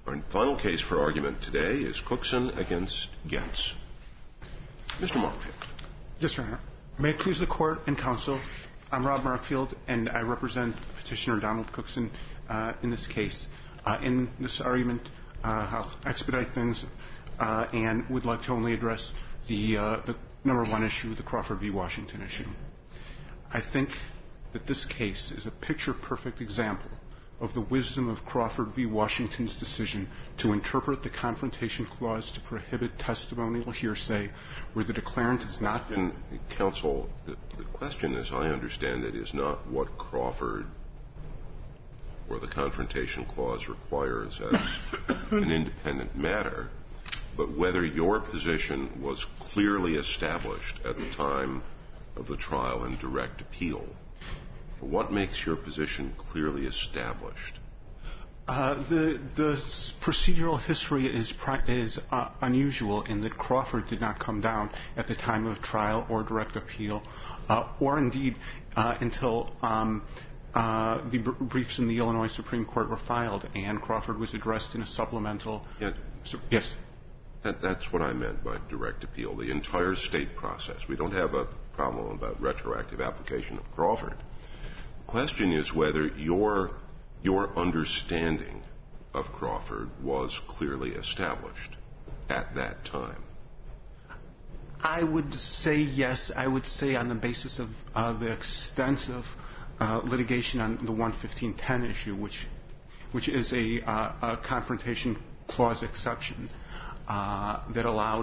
Our final case for argument today is Cookson against Getz. Mr. Markfield. Yes, Your Honor. May it please the Court and Counsel, I'm Rob Markfield, and I represent Petitioner Donald Cookson in this case. In this argument, I'll expedite things and would like to only address the number one issue, the Crawford v. Washington issue. I think that this case is a picture-perfect example of the wisdom of Crawford v. Washington's decision to interpret the Confrontation Clause to prohibit testimonial hearsay where the declarant is not... Counsel, the question, as I understand it, is not what Crawford or the Confrontation Clause requires as an independent matter, but whether your position was clearly established at the time of the trial and direct appeal. What makes your position clearly established? The procedural history is unusual in that Crawford did not come down at the time of trial or direct appeal, or indeed until the briefs in the Illinois Supreme Court were filed and Crawford was addressed in a supplemental... Yes. That's what I meant by direct appeal, the entire state process. We don't have a problem about retroactive application of Crawford. The question is whether your understanding of Crawford was clearly established at that time. I would say yes. I would say on the basis of the extensive litigation on the 11510 issue, which is a Confrontation Clause exception that allowed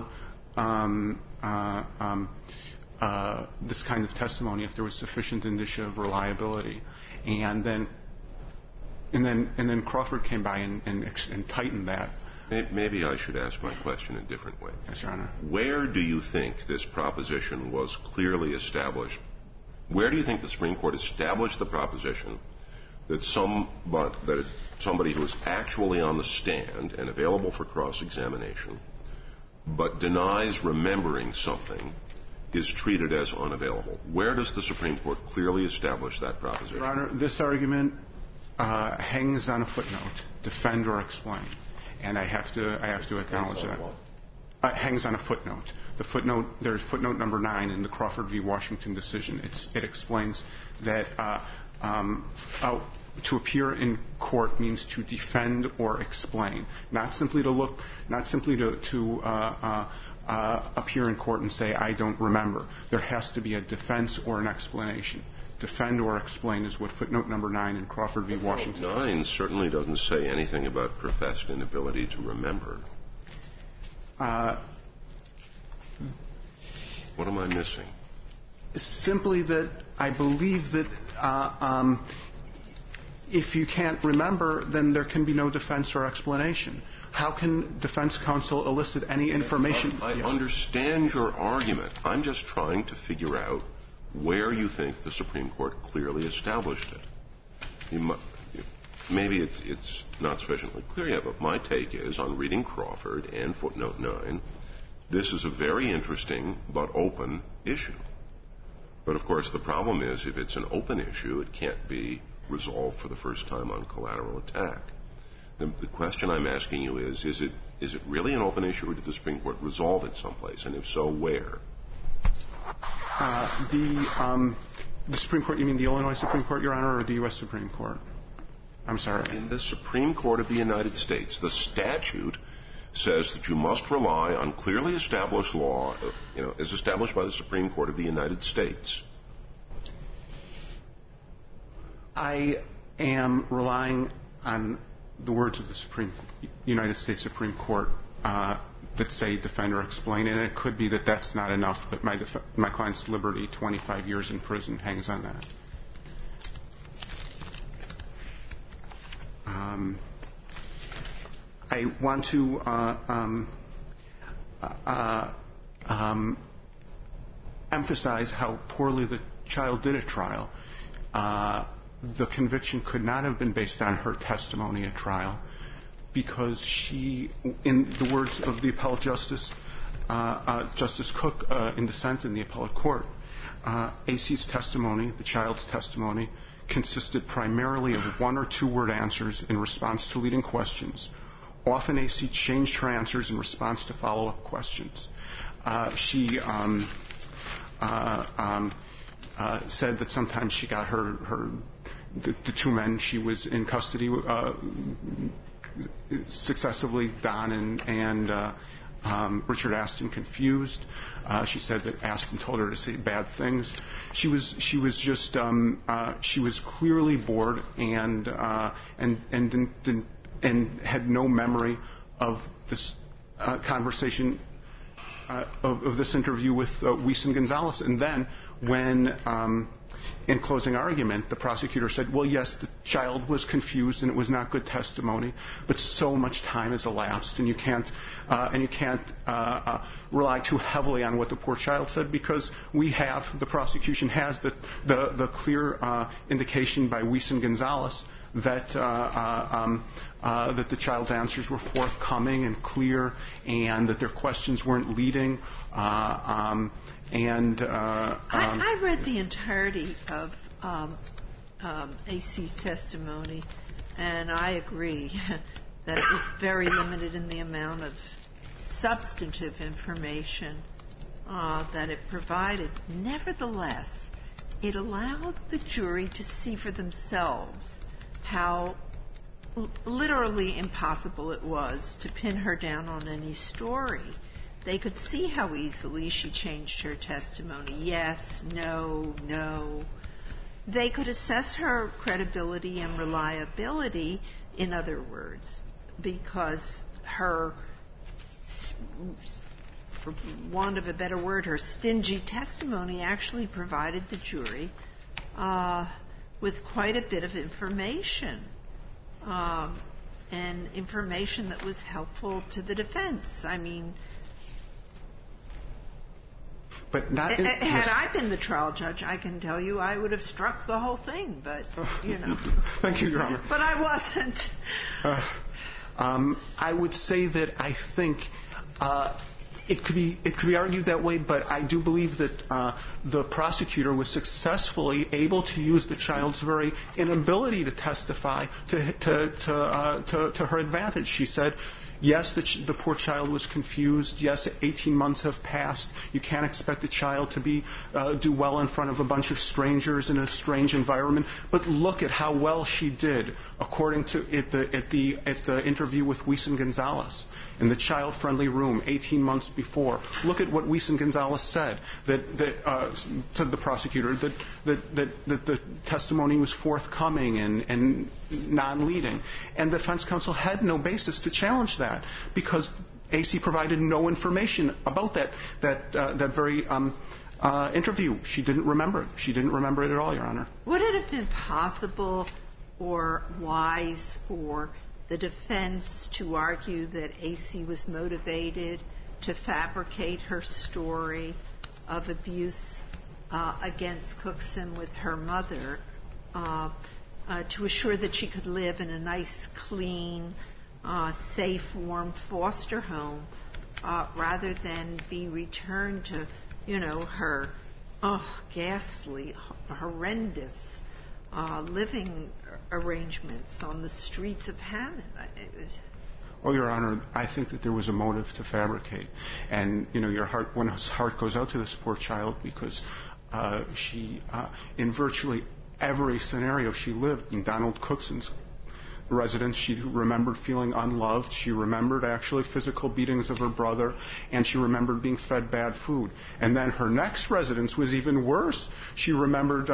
this kind of testimony if there was sufficient indicia of reliability, and then Crawford came by and tightened that. Maybe I should ask my question a different way. Yes, Your Honor. Where do you think this proposition was clearly established? Where do you think the Supreme Court established the proposition that somebody who is actually on the stand and available for cross-examination but denies remembering something is treated as unavailable? Where does the Supreme Court clearly establish that proposition? Your Honor, this argument hangs on a footnote, defend or explain, and I have to acknowledge that. It hangs on a footnote. The footnote, there's footnote number 9 in the Crawford v. Washington decision. It explains that to appear in court means to defend or explain, not simply to appear in court and say, I don't remember. There has to be a defense or an explanation. Defend or explain is what footnote number 9 in Crawford v. Washington. Footnote 9 certainly doesn't say anything about professed inability to remember. What am I missing? Simply that I believe that if you can't remember, then there can be no defense or explanation. How can defense counsel elicit any information? I understand your argument. I'm just trying to figure out where you think the Supreme Court clearly established it. Maybe it's not sufficiently clear yet, but my take is, on reading Crawford and footnote 9, this is a very interesting but open issue. But, of course, the problem is if it's an open issue, it can't be resolved for the first time on collateral attack. The question I'm asking you is it really an open issue, or did the Supreme Court resolve it someplace? And if so, where? The Supreme Court, you mean the Illinois Supreme Court, Your Honor, or the U.S. Supreme Court? I'm sorry. In the Supreme Court of the United States, the statute says that you must rely on clearly established law, as established by the Supreme Court of the United States. I am relying on the words of the United States Supreme Court that say defend or explain, and it could be that that's not enough, but my client's liberty, 25 years in prison, hangs on that. I want to emphasize how poorly the child did at trial. The conviction could not have been based on her testimony at trial because she, in the words of the appellate justice, Justice Cook in dissent in the appellate court, A.C.'s testimony, the child's testimony, consisted primarily of one- or two-word answers in response to leading questions, Often AC changed her answers in response to follow-up questions. She said that sometimes she got the two men she was in custody successively, Don and Richard Aston, confused. She said that Aston told her to say bad things. She was clearly bored and had no memory of this conversation, of this interview with Weiss and Gonzalez. And then when, in closing argument, the prosecutor said, well, yes, the child was confused and it was not good testimony, but so much time has elapsed, and you can't rely too heavily on what the poor child said, because the prosecution has the clear indication by Weiss and Gonzalez that the child's answers were forthcoming and clear, and that their questions weren't leading. I read the entirety of AC's testimony, and I agree that it was very limited in the amount of substantive information that it provided. Nevertheless, it allowed the jury to see for themselves how literally impossible it was to pin her down on any story. They could see how easily she changed her testimony. Yes, no, no. They could assess her credibility and reliability, in other words, because her, for want of a better word, her stingy testimony actually provided the jury with quite a bit of information, and information that was helpful to the defense. I mean, but not had I been the trial judge, I can tell you I would have struck the whole thing, but, you know. Thank you, Your Honor. But I wasn't. I would say that I think it could be argued that way, but I do believe that the prosecutor was successfully able to use the child's very inability to testify to her advantage. She said, yes, the poor child was confused. Yes, 18 months have passed. You can't expect the child to do well in front of a bunch of strangers in a strange environment. But look at how well she did, according to at the interview with Weiss and Gonzalez in the child-friendly room 18 months before. Look at what Weiss and Gonzalez said to the prosecutor, that the testimony was forthcoming and non-leading, and the defense counsel had no basis to challenge that, because AC provided no information about that very interview. She didn't remember it. She didn't remember it at all, Your Honor. Would it have been possible or wise for the defense to argue that AC was motivated to fabricate her story of abuse against Cookson with her mother to assure that she could live in a nice, clean, safe, warm foster home rather than be returned to, her ghastly, horrendous living arrangements on the streets of Hammond? Well, Your Honor, I think that there was a motive to fabricate. And, one's heart goes out to this poor child, because she, in virtually every scenario she lived in Donald Cookson's residence, she remembered feeling unloved. She remembered actually physical beatings of her brother, and she remembered being fed bad food. And then her next residence was even worse. She remembered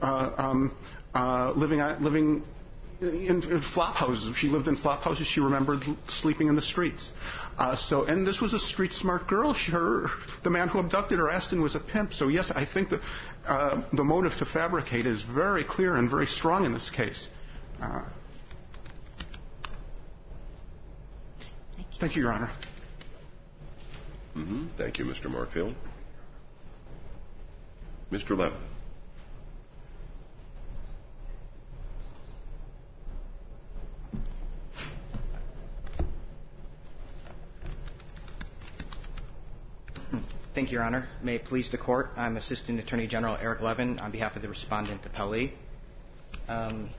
living in flop houses. She lived in flop houses. She remembered sleeping in the streets. And this was a street-smart girl. The man who abducted her, Aston, was a pimp. So yes, I think the motive to fabricate is very clear and very strong in this case. Thank you, Your Honor. Mm-hmm. Thank you, Mr. Markfield. Mr. Levin. Thank you, Your Honor. May it please the Court, I'm Assistant Attorney General Eric Levin on behalf of the respondent appellee.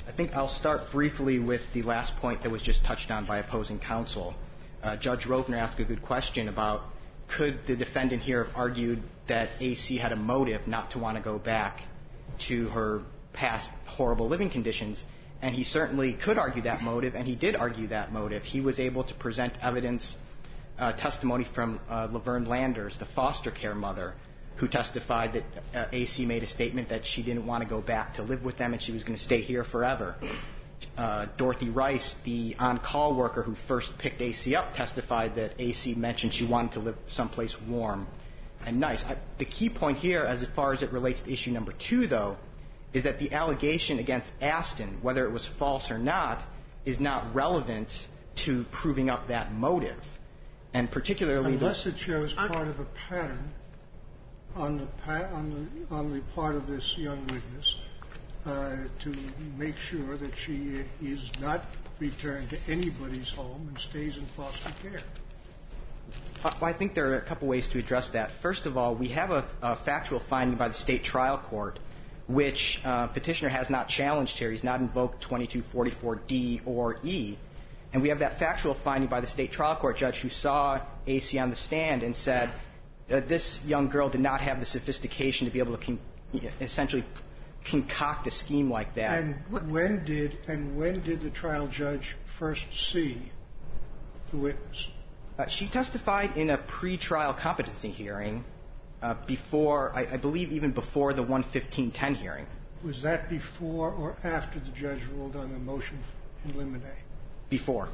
I think I'll start briefly with the last point that was just touched on by opposing counsel. Judge Rovner asked a good question about could the defendant here have argued that AC had a motive not to want to go back to her past horrible living conditions, and he certainly could argue that motive, and he did argue that motive. He was able to present evidence, testimony from Laverne Landers, the foster care mother, who testified that AC made a statement that she didn't want to go back to live with them and she was going to stay here forever. Dorothy Rice, the on-call worker who first picked AC up, testified that AC mentioned she wanted to live someplace warm and nice. The key point here, as far as it relates to issue number 2, though, is that the allegation against Aston, whether it was false or not, is not relevant to proving up that motive. And particularly unless it shows part of a pattern on the part of this young witness to make sure that she is not returned to anybody's home and stays in foster care. I think there are a couple ways to address that. First of all, we have a factual finding by the state trial court, which petitioner has not challenged here. He's not invoked 2244D or E. And we have that factual finding by the state trial court judge who saw AC on the stand and said this young girl did not have the sophistication to be able to essentially concoct a scheme like that. And when did the trial judge first see the witness? She testified in a pre-trial competency hearing before, I believe even before the 11510 hearing. Was that before or after the judge ruled on the motion in limine? Before.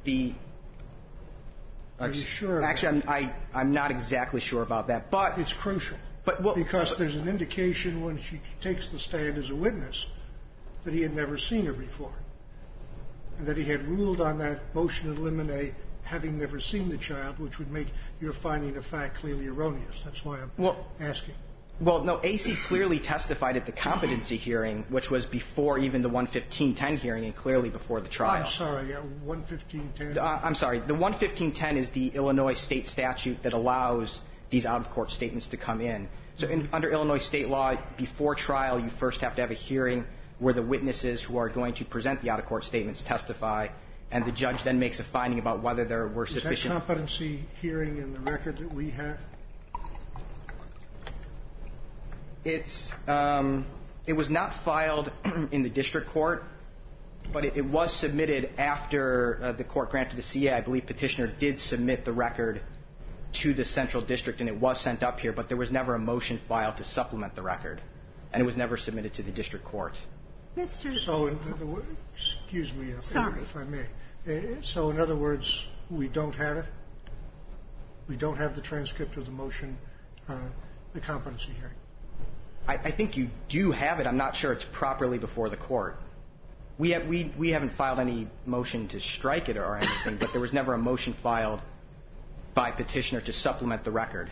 Are you sure? Actually, I'm not exactly sure about that, but it's crucial. Because there's an indication when she takes the stand as a witness that he had never seen her before, and that he had ruled on that motion in limine having never seen the child, which would make your finding of fact clearly erroneous. That's why I'm asking. Well, no, AC clearly testified at the competency hearing, which was before even the 11510 hearing and clearly before the trial. I'm sorry, 11510? I'm sorry. The 11510 is the Illinois state statute that allows these out-of-court statements to come in. So under Illinois state law, before trial, you first have to have a hearing where the witnesses who are going to present the out-of-court statements testify, and the judge then makes a finding about whether there were sufficient... Is that competency hearing in the record that we have? It was not filed in the district court, but it was submitted after the court granted a CA. I believe petitioner did submit the record to the central district, and it was sent up here, but there was never a motion filed to supplement the record, and it was never submitted to the district court. So, excuse me, if I may. So, in other words, we don't have it? We don't have the transcript of the motion, the competency hearing? I think you do have it. I'm not sure it's properly before the court. We haven't filed any motion to strike it or anything, but there was never a motion filed by petitioner to supplement the record.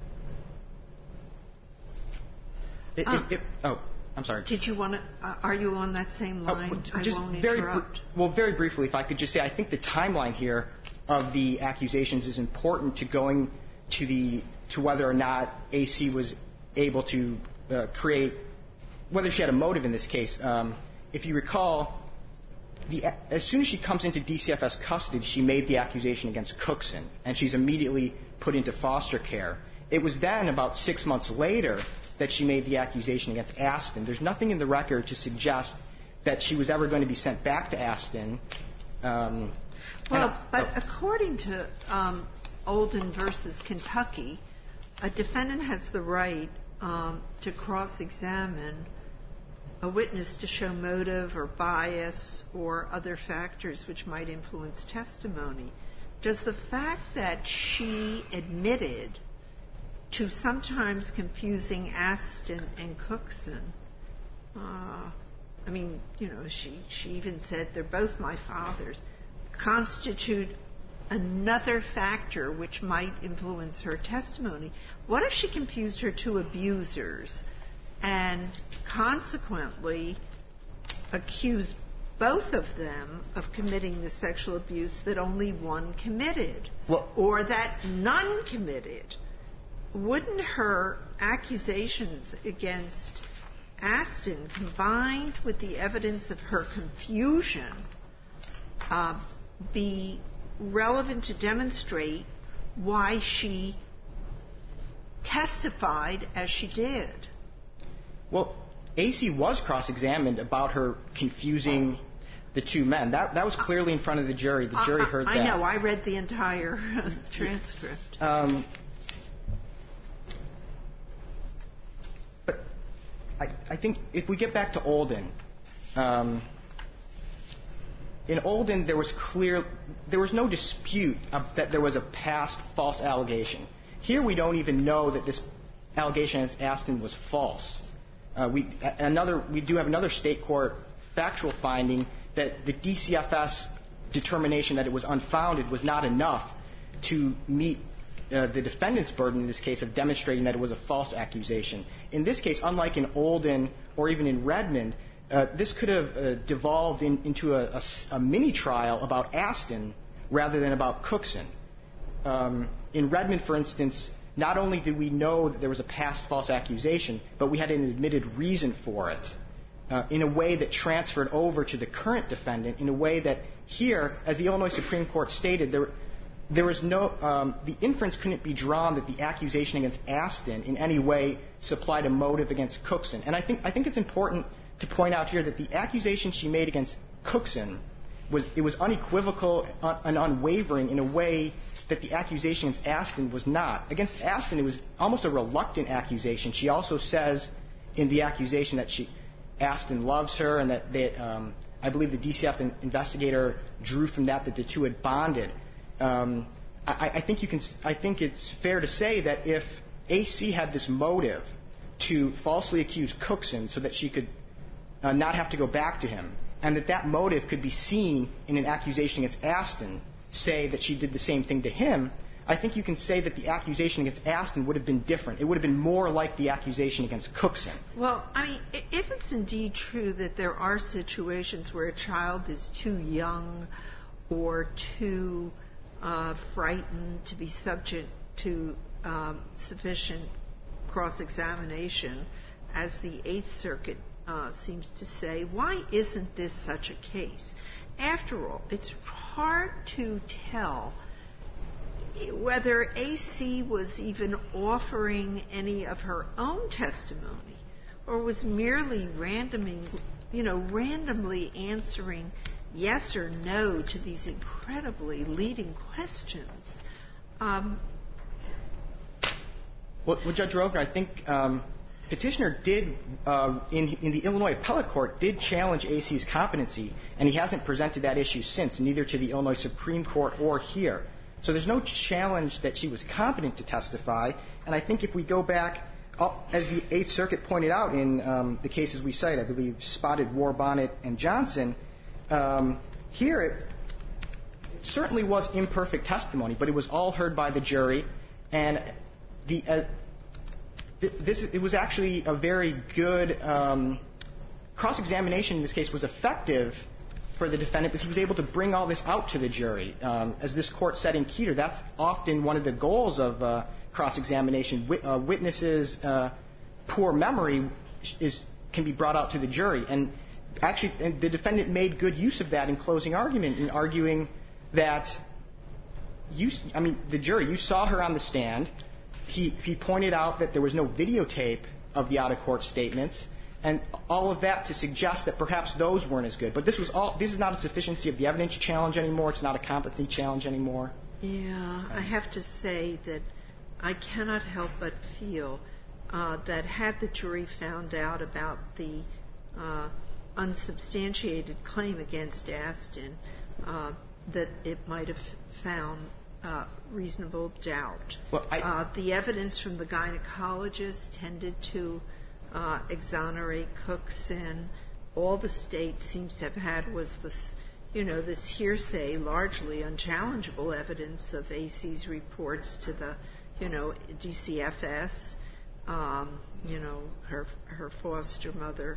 I'm sorry. Did you want to? Are you on that same line? I won't interrupt. Very briefly, if I could just say, I think the timeline here of the accusations is important to going to whether or not AC was able to create, whether she had a motive in this case. If you recall, as soon as she comes into DCFS custody, she made the accusation against Cookson, and she's immediately put into foster care. It was then, about 6 months later, that she made the accusation against Aston. There's nothing in the record to suggest that she was ever going to be sent back to Aston. But according to Olden versus Kentucky, a defendant has the right to cross-examine a witness to show motive or bias or other factors which might influence testimony. Does the fact that she admitted to sometimes confusing Aston and Cookson, she even said they're both my fathers, constitute another factor which might influence her testimony? What if she confused her two abusers and consequently accused both of them of committing the sexual abuse that only one committed, or that none committed? Wouldn't her accusations against Aston, combined with the evidence of her confusion, be relevant to demonstrate why she testified as she did? Well, A.C. was cross-examined about her confusing the two men. That was clearly in front of the jury. The jury heard that. I know. I read the entire transcript. But I think if we get back to Olden, in Olden there was no dispute that there was a past false allegation. Here we don't even know that this allegation against Aston was false. We do have another state court factual finding that the DCFS determination that it was unfounded was not enough to meet the defendant's burden in this case of demonstrating that it was a false accusation. In this case, unlike in Olden or even in Redmond, this could have devolved into a mini-trial about Aston rather than about Cookson. In Redmond, for instance, not only did we know that there was a past false accusation, but we had an admitted reason for it in a way that transferred over to the current defendant in a way that here, as the Illinois Supreme Court stated, there was no the inference couldn't be drawn that the accusation against Aston in any way supplied a motive against Cookson. And I think it's important to point out here that the accusation she made against Cookson was unequivocal and unwavering in a way that the accusation against Aston was not. Against Aston, it was almost a reluctant accusation. She also says in the accusation that Aston loves her and that I believe the DCF investigator drew from that the two had bonded. I think it's fair to say that if AC had this motive to falsely accuse Cookson so that she could not have to go back to him, and that motive could be seen in an accusation against Aston, say that she did the same thing to him, I think you can say that the accusation against Aston would have been different. It would have been more like the accusation against Cookson. Well, I mean, if it's indeed true that there are situations where a child is too young or too frightened to be subject to sufficient cross-examination, as the Eighth Circuit seems to say, why isn't this such a case? After all, it's hard to tell whether AC was even offering any of her own testimony or was merely randomly answering yes or no to these incredibly leading questions. Well, Judge Rovner, I think Petitioner did, in the Illinois Appellate Court, did challenge AC's competency, and he hasn't presented that issue since, neither to the Illinois Supreme Court or here. So there's no challenge that she was competent to testify. And I think if we go back, as the Eighth Circuit pointed out in the cases we cite, I believe Spotted, Warbonnet, and Johnson, here it certainly was imperfect testimony, but it was all heard by the jury, and it was actually a very good cross-examination in this case was effective for the defendant because he was able to bring all this out to the jury. As this court said in Keeter, that's often one of the goals of cross-examination. Witnesses' poor memory can be brought out to the jury. And actually, the defendant made good use of that in closing argument in arguing that the jury, you saw her on the stand. He pointed out that there was no videotape of the out-of-court statements, and all of that to suggest that perhaps those weren't as good. But this is not a sufficiency of the evidence challenge anymore. It's not a competency challenge anymore. Yeah, I have to say that I cannot help but feel that had the jury found out about the unsubstantiated claim against Aston, that it might have found reasonable doubt. Well, the evidence from the gynecologist tended to exonerate Cookson. All the state seems to have had was this hearsay, largely unchallengeable evidence of AC's reports to the, DCFS, her foster mother.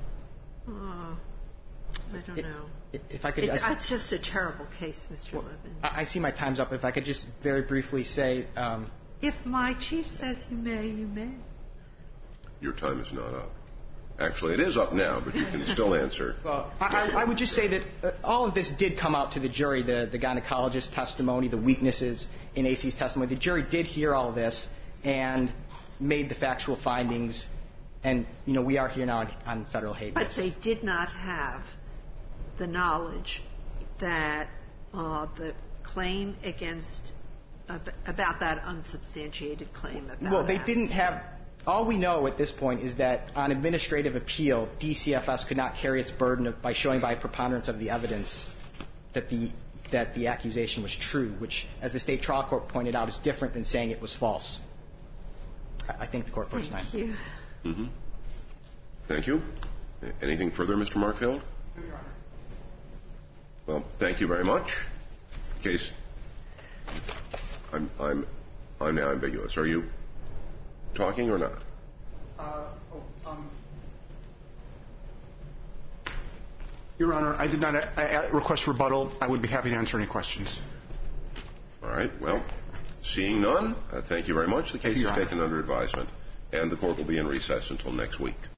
I don't know. If I could, it's just a terrible case, Mr. Levin. I see my time's up. If I could just very briefly say... if my chief says you may, you may. Your time is not up. Actually, it is up now, but you can still answer. Well, I would just say that all of this did come out to the jury, the gynecologist's testimony, the weaknesses in AC's testimony. The jury did hear all of this and made the factual findings, and, you know, we are here now on federal habeas. But they did not have the knowledge that the claim against, about that unsubstantiated claim about Well, they didn't have... All we know at this point is that on administrative appeal, DCFS could not carry its burden by showing by preponderance of the evidence that the accusation was true, which, as the state trial court pointed out, is different than saying it was false. I thank the court for its time. Thank you. Mm-hmm. Thank you. Anything further, Mr. Markfield? No, Your Honor. Well, thank you very much. Case. I'm now ambiguous. Are you talking or not? Your Honor, I did not request rebuttal. I would be happy to answer any questions. All right. Well, seeing none, thank you very much. The case is taken under advisement, and the court will be in recess until next week.